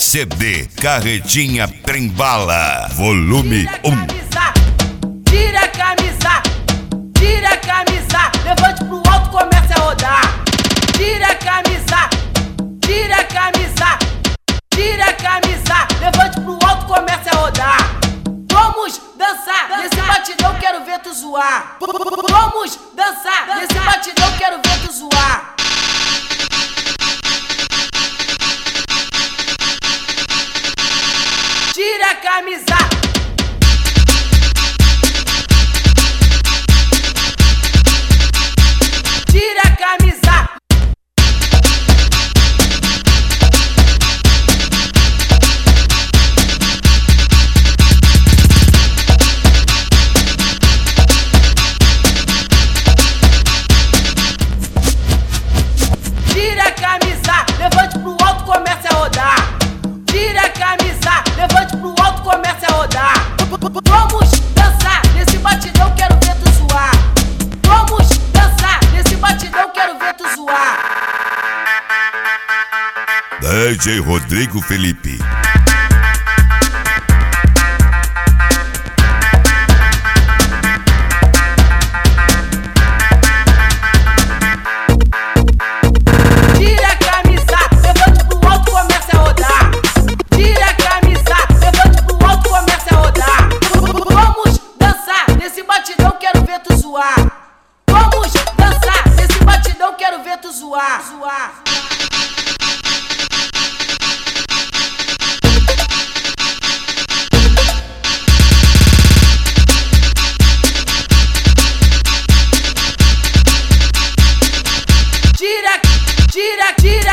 CD Carretinha Trembala, volume 1. Tira a camisa, tira a camisa, levante pro alto, comece a rodar. Tira a camisa, tira a camisa, tira a camisa, levante pro alto, comece a rodar. Vamos dançar, nesse batidão quero ver tu zoar. Vamos dançar, nesse batidão quero ver tu zoar. Tira a camisa. Tira a camisa. Tira a camisa, levante pro alto, comece a rodar. Tira a camisa, levante pro alto, comece a rodar. Vamos dançar, nesse batidão quero ver tu zoar. Vamos dançar, nesse batidão quero ver tu zoar. DJ Rodrigo Felipe. Tira a camisa, levante pro alto, comece a rodar. Tira a camisa, levante pro alto, comece a rodar. Vamos dançar, nesse batidão quero ver tu zoar. Vamos dançar, nesse batidão quero ver tu zoar. Tira